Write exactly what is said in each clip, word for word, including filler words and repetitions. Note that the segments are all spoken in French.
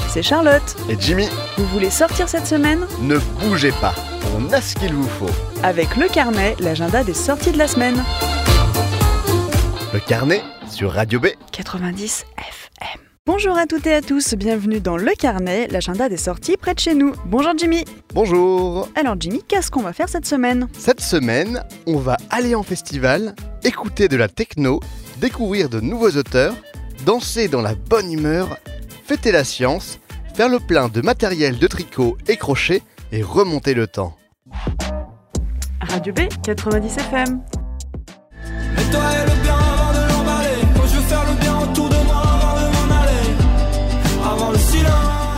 c'est Charlotte. Et Jimmy. Vous voulez sortir cette semaine ? Ne bougez pas, on a ce qu'il vous faut. Avec Le Carnet, l'agenda des sorties de la semaine. Le Carnet sur Radio B quatre-vingt-dix F M. Bonjour à toutes et à tous, bienvenue dans Le Carnet, l'agenda des sorties près de chez nous. Bonjour Jimmy. Bonjour. Alors Jimmy, qu'est-ce qu'on va faire cette semaine ? Cette semaine, on va aller en festival, écouter de la techno, découvrir de nouveaux auteurs, danser dans la bonne humeur, fêter la science, faire le plein de matériel de tricot et crochet et remonter le temps. Radio B, quatre-vingt-dix F M. Et toi et le bien avant de l'emballer. Moi je veux faire le bien autour de moi avant de m'en aller. Avant le silence.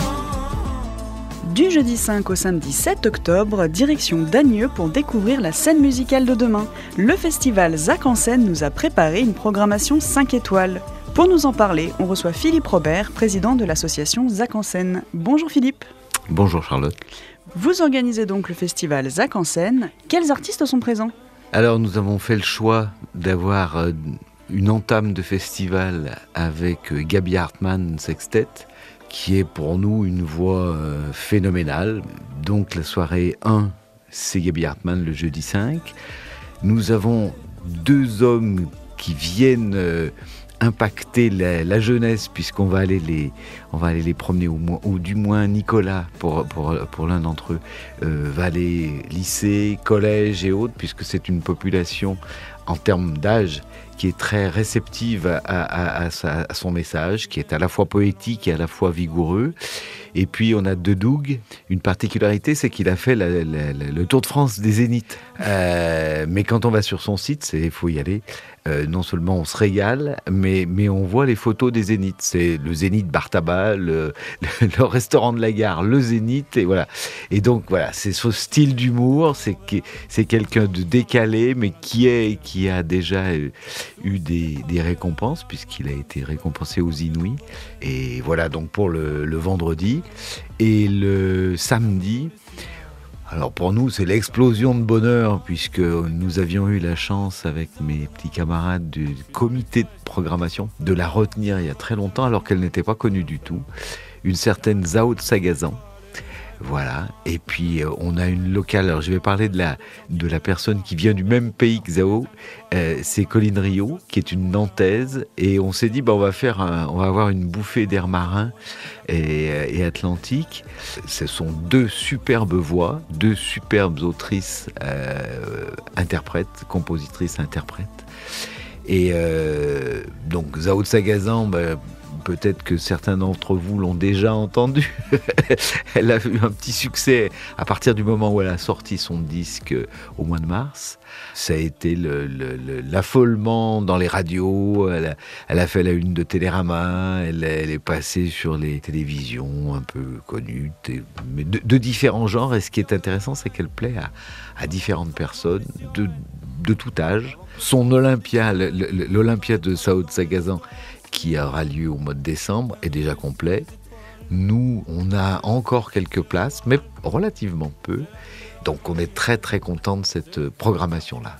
Du jeudi cinq au samedi sept octobre, direction Dagneux pour découvrir la scène musicale de demain. Le festival Zac en scène nous a préparé une programmation cinq étoiles. Pour nous en parler, on reçoit Philippe Robert, président de l'association Zac en scène. Bonjour Philippe. Bonjour Charlotte. Vous organisez donc le festival Zac en scène. Quels artistes sont présents ? Alors nous avons fait le choix d'avoir une entame de festival avec Gaby Hartmann Sextet, qui est pour nous une voix phénoménale. Donc la soirée un, c'est Gaby Hartmann le jeudi cinq. Nous avons deux hommes qui viennent impacter la, la jeunesse, puisqu'on va aller les, on va aller les promener, au moins, ou du moins Nicolas, pour, pour, pour l'un d'entre eux, euh, va aller lycée, collège et autres, puisque c'est une population en termes d'âge qui est très réceptive à, à, à, sa, à son message, qui est à la fois poétique et à la fois vigoureux. Et puis on a De Doug, une particularité, c'est qu'il a fait la, la, la, le Tour de France des Zéniths. Euh, mais quand on va sur son site, il faut y aller. Euh, non seulement on se régale, mais, mais on voit les photos des Zéniths. C'est le Zénith Bartaba, le, le, le restaurant de la gare, le Zénith, et voilà. Et donc voilà, c'est ce style d'humour, c'est, c'est quelqu'un de décalé, mais qui, est, qui a déjà eu des, des récompenses, puisqu'il a été récompensé aux Inouïs. Et voilà, donc pour le, le vendredi. Et le samedi, alors pour nous, c'est l'explosion de bonheur, puisque nous avions eu la chance, avec mes petits camarades du comité de programmation, de la retenir il y a très longtemps, alors qu'elle n'était pas connue du tout. Une certaine Zao de Sagazan. Voilà. Et puis, euh, on a une locale. Alors, je vais parler de la, de la personne qui vient du même pays que Zao. Euh, c'est Colline Rio, qui est une Nantaise. Et on s'est dit, bah, on va faire un, on va avoir une bouffée d'air marin et, et atlantique. Ce sont deux superbes voix, deux superbes autrices, euh, interprètes, compositrices, interprètes. Et euh, donc, Zao de Sagazan, bah, peut-être que certains d'entre vous l'ont déjà entendu. Elle a eu un petit succès à partir du moment où elle a sorti son disque au mois de mars. Ça a été le, le, le, l'affolement dans les radios. Elle a, elle a fait la une de Télérama. Elle, elle est passée sur les télévisions un peu connues, mais de, de différents genres. Et ce qui est intéressant, c'est qu'elle plaît à, à différentes personnes de, de tout âge. Son Olympia, l'Olympia de Zao de Sagazan, qui aura lieu au mois de décembre, est déjà complet. Nous, on a encore quelques places, mais relativement peu. Donc on est très très content de cette programmation-là.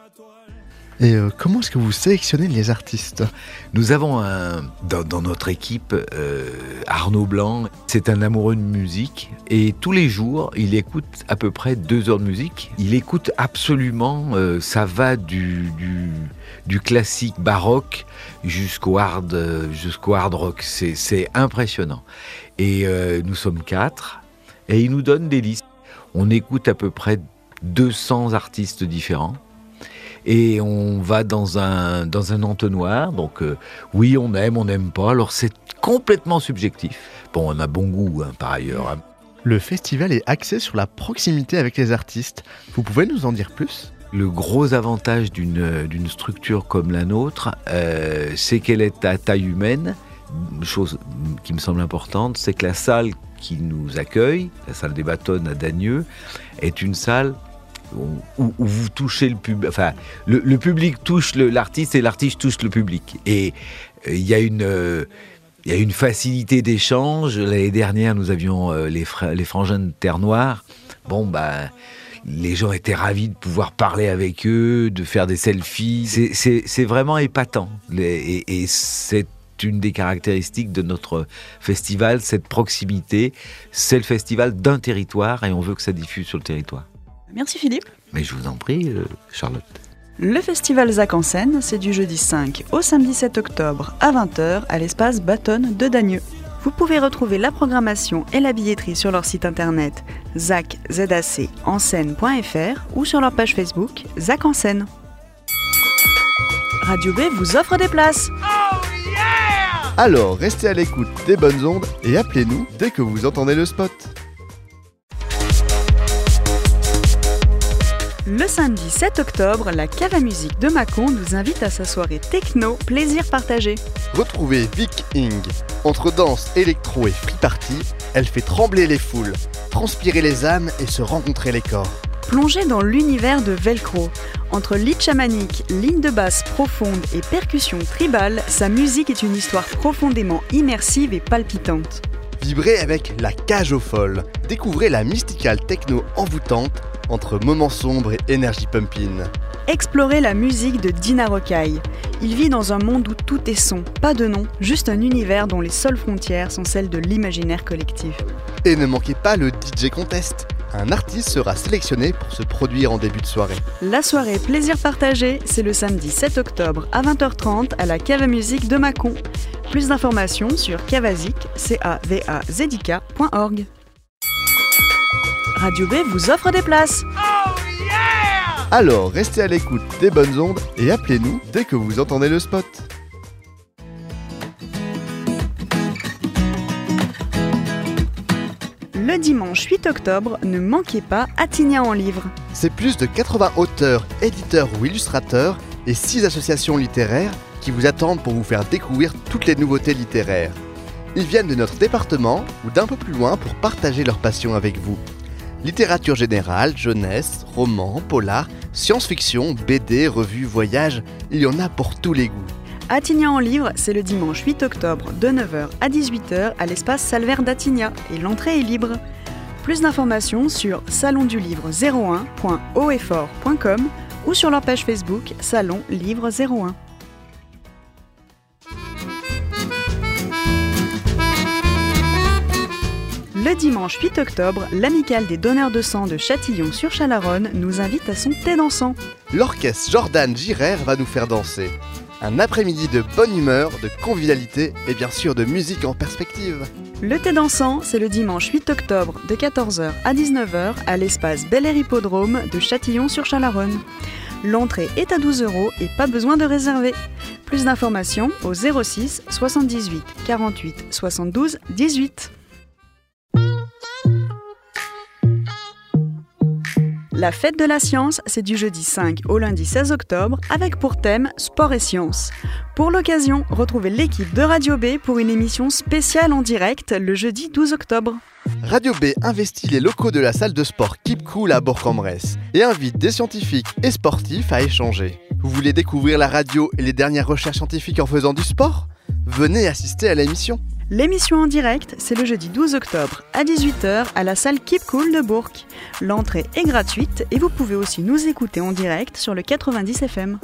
Et euh, comment est-ce que vous sélectionnez les artistes ? Nous avons un, dans, dans notre équipe euh, Arnaud Blanc. C'est un amoureux de musique et tous les jours, il écoute à peu près deux heures de musique. Il écoute absolument, euh, ça va du, du, du classique baroque jusqu'au hard, euh, jusqu'au hard rock. C'est, c'est impressionnant. Et euh, nous sommes quatre et il nous donne des listes. On écoute à peu près deux cents artistes différents. Et on va dans un, dans un entonnoir, donc euh, oui, on aime, on n'aime pas, alors c'est complètement subjectif. Bon, on a bon goût, hein, par ailleurs. Hein. Le festival est axé sur la proximité avec les artistes. Vous pouvez nous en dire plus ? Le gros avantage d'une, d'une structure comme la nôtre, euh, c'est qu'elle est à taille humaine. Une chose qui me semble importante, c'est que la salle qui nous accueille, la salle des Bâtonnes à Dagneux, est une salle Où, où vous touchez le public, enfin, le, le public touche le, l'artiste et l'artiste touche le public. Et il euh, y a une, il euh, y a une facilité d'échange. L'année dernière, nous avions euh, les, fra- les frangins de Terre Noire. Bon, bah, les gens étaient ravis de pouvoir parler avec eux, de faire des selfies. C'est, c'est, c'est vraiment épatant. Les, et, et c'est une des caractéristiques de notre festival, cette proximité. C'est le festival d'un territoire et on veut que ça diffuse sur le territoire. Merci Philippe. Mais je vous en prie, euh, Charlotte. Le festival Zac en scène, c'est du jeudi cinq au samedi sept octobre à vingt heures à l'espace Batonne de Dagneux. Vous pouvez retrouver la programmation et la billetterie sur leur site internet zac en scène point f r ou sur leur page Facebook Zac en scène. Radio B vous offre des places. Alors, restez à l'écoute des bonnes ondes et appelez-nous dès que vous entendez le spot. Le samedi sept octobre, la Cave à musique de Mâcon nous invite à sa soirée techno Plaisir partagé. Retrouvez Vic Ing. Entre danse, électro et free party, elle fait trembler les foules, transpirer les âmes et se rencontrer les corps. Plongez dans l'univers de Velcro. Entre lead chamanique, ligne de basse profonde et percussion tribale, sa musique est une histoire profondément immersive et palpitante. Vibrez avec la Cage aux folles. Découvrez la mysticale techno envoûtante entre moments sombres et énergie pumping. Explorez la musique de Dina Rocaille. Il vit dans un monde où tout est son, pas de nom, juste un univers dont les seules frontières sont celles de l'imaginaire collectif. Et ne manquez pas le D J Contest. Un artiste sera sélectionné pour se produire en début de soirée. La soirée Plaisir partagé, c'est le samedi sept octobre à vingt heures trente à la Cave à musique de Mâcon. Plus d'informations sur cavazik point org. Radio B vous offre des places. Alors, restez à l'écoute des bonnes ondes et appelez-nous dès que vous entendez le spot. Le dimanche huit octobre, ne manquez pas Attigna en livre. C'est plus de quatre-vingts auteurs, éditeurs ou illustrateurs et six associations littéraires qui vous attendent pour vous faire découvrir toutes les nouveautés littéraires. Ils viennent de notre département ou d'un peu plus loin pour partager leur passion avec vous. Littérature générale, jeunesse, romans, polar, science-fiction, B D, revues, voyages, il y en a pour tous les goûts. Attigna en livre, c'est le dimanche huit octobre de neuf heures à dix-huit heures à l'espace Salvaire d'Attigna et l'entrée est libre. Plus d'informations sur salon du livre zéro un point haut et fort point com ou sur leur page Facebook Salon Livre zéro un. Le dimanche huit octobre, l'amicale des donneurs de sang de Châtillon-sur-Chalaronne nous invite à son thé dansant. L'orchestre Jordan Girer va nous faire danser. Un après-midi de bonne humeur, de convivialité et bien sûr de musique en perspective. Le thé dansant, c'est le dimanche huit octobre de quatorze heures à dix-neuf heures à l'espace Bel Air Hippodrome de Châtillon-sur-Chalaronne. L'entrée est à douze euros et pas besoin de réserver. Plus d'informations au zéro six soixante-dix-huit quarante-huit soixante-douze dix-huit. La fête de la science, c'est du jeudi cinq au lundi seize octobre avec pour thème sport et sciences. Pour l'occasion, retrouvez l'équipe de Radio B pour une émission spéciale en direct le jeudi douze octobre. Radio B investit les locaux de la salle de sport Keep Cool à Bourg-en-Bresse et invite des scientifiques et sportifs à échanger. Vous voulez découvrir la radio et les dernières recherches scientifiques en faisant du sport ? Venez assister à l'émission. L'émission en direct, c'est le jeudi douze octobre à dix-huit heures à la salle Keep Cool de Bourg. L'entrée est gratuite et vous pouvez aussi nous écouter en direct sur le quatre-vingt-dix F M.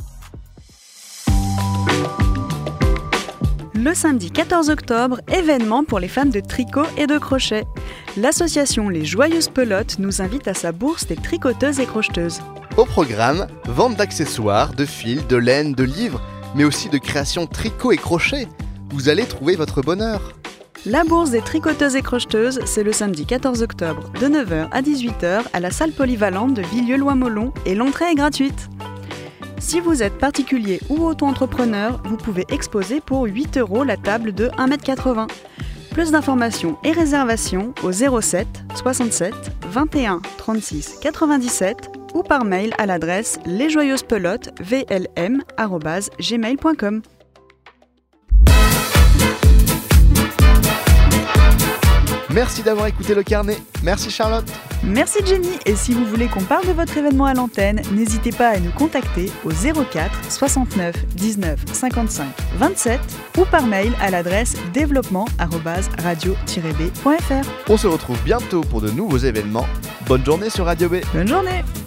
Le samedi quatorze octobre, événement pour les fans de tricot et de crochet. L'association Les Joyeuses Pelotes nous invite à sa bourse des tricoteuses et crocheteuses. Au programme, vente d'accessoires, de fils, de laine, de livres, mais aussi de création tricot et crochet. Vous allez trouver votre bonheur. La bourse des tricoteuses et crocheteuses, c'est le samedi quatorze octobre de neuf heures à dix-huit heures à la salle polyvalente de Villieu-Loing-Molon et l'entrée est gratuite. Si vous êtes particulier ou auto-entrepreneur, vous pouvez exposer pour huit euros la table de un mètre quatre-vingts. Plus d'informations et réservations au zéro sept soixante-sept vingt et un trente-six quatre-vingt-dix-sept ou par mail à l'adresse lesjoyeusepelotes v l m arobase gmail point com. Merci d'avoir écouté le carnet. Merci Charlotte. Merci Jenny. Et si vous voulez qu'on parle de votre événement à l'antenne, n'hésitez pas à nous contacter au zéro quatre soixante-neuf dix-neuf cinquante-cinq vingt-sept ou par mail à l'adresse développement arobase radio tiret b point f r. On se retrouve bientôt pour de nouveaux événements. Bonne journée sur Radio B. Bonne journée.